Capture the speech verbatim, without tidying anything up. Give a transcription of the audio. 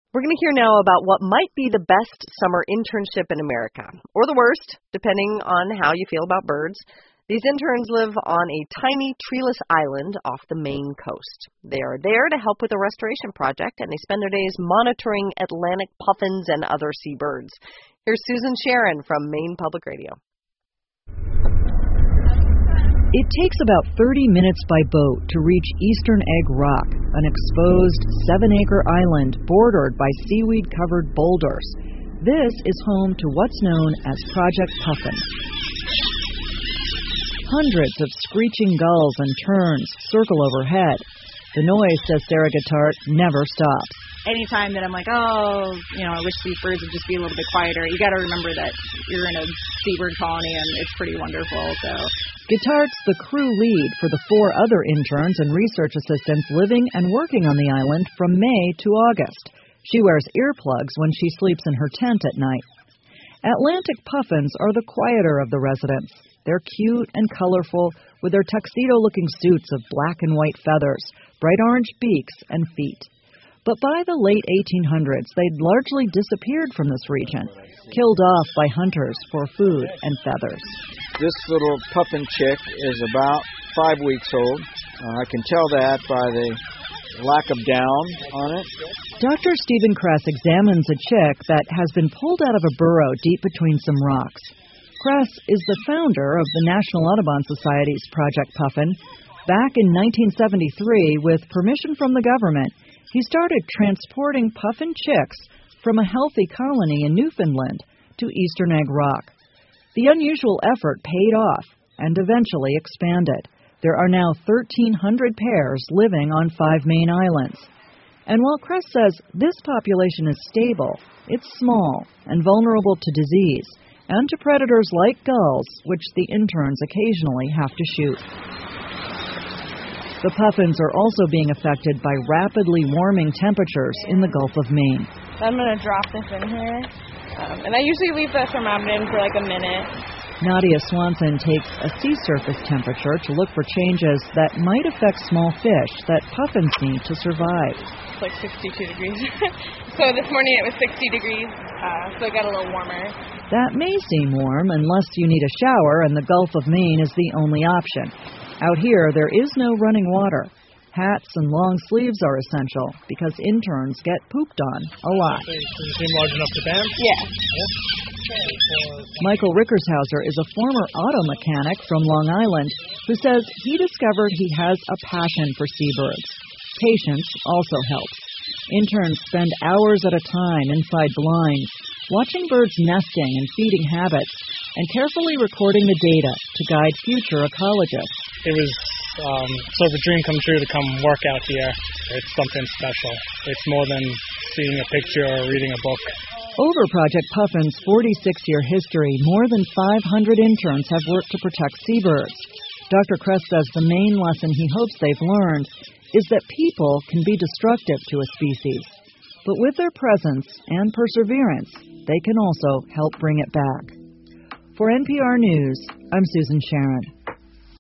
We're going to hear now about what might be the best summer internship in America, or the worst, depending on how you feel about birds. These interns live on a tiny treeless island off the Maine coast. They are there to help with a restoration project, and they spend their days monitoring Atlantic puffins and other seabirds. Here's Susan Sharon from Maine Public Radio. It takes about thirty minutes by boat to reach Eastern Egg Rock, an exposed seven-acre island bordered by seaweed-covered boulders. This is home to what's known as Project Puffin. Hundreds of screeching gulls and terns circle overhead. The noise, says Sarah Guitart, never stops. Anytime that I'm like, oh, you know, I wish these birds would just be a little bit quieter, you got to remember that you're in a seabird colony and it's pretty wonderful. So, Guitart's the crew lead for the four other interns and research assistants living and working on the island from May to August. She wears earplugs when she sleeps in her tent at night. Atlantic puffins are the quieter of the residents. They're cute and colorful with their tuxedo-looking suits of black and white feathers, bright orange beaks, and feet. But by the late eighteen hundreds, they'd largely disappeared from this region, killed off by hunters for food and feathers. This little puffin chick is about five weeks old. Uh, I can tell that by the lack of down on it. Doctor Stephen Kress examines a chick that has been pulled out of a burrow deep between some rocks. Kress is the founder of the National Audubon Society's Project Puffin. Back in nineteen seventy-three, with permission from the government, he started transporting puffin chicks from a healthy colony in Newfoundland to Eastern Egg Rock. The unusual effort paid off and eventually expanded. There are now thirteen hundred pairs living on five Maine islands. And while Kress says this population is stable, it's small and vulnerable to disease and to predators like gulls, which the interns occasionally have to shoot. The puffins are also being affected by rapidly warming temperatures in the Gulf of Maine. I'm going to drop this in here, um, and I usually leave the thermometer in for like a minute. Nadia Swanson takes a sea surface temperature to look for changes that might affect small fish that puffins need to survive. It's like sixty-two degrees. So this morning it was sixty degrees, uh, so it got a little warmer. That may seem warm unless you need a shower, and the Gulf of Maine is the only option. Out here, there is no running water. Hats and long sleeves are essential because interns get pooped on a lot. Does it seem large enough to dance? Yeah. yeah. Michael Rickershauser is a former auto mechanic from Long Island who says he discovered he has a passion for seabirds. Patience also helps. Interns spend hours at a time inside blinds, watching birds nesting and feeding habits, and carefully recording the data to guide future ecologists. It was um, sort of a dream come true to come work out here. It's something special. It's more than seeing a picture or reading a book. Over Project Puffin's forty-six-year history, more than five hundred interns have worked to protect seabirds. Doctor Kress says the main lesson he hopes they've learned is that people can be destructive to a species. But with their presence and perseverance, they can also help bring it back. For N P R News, I'm Susan Sharon.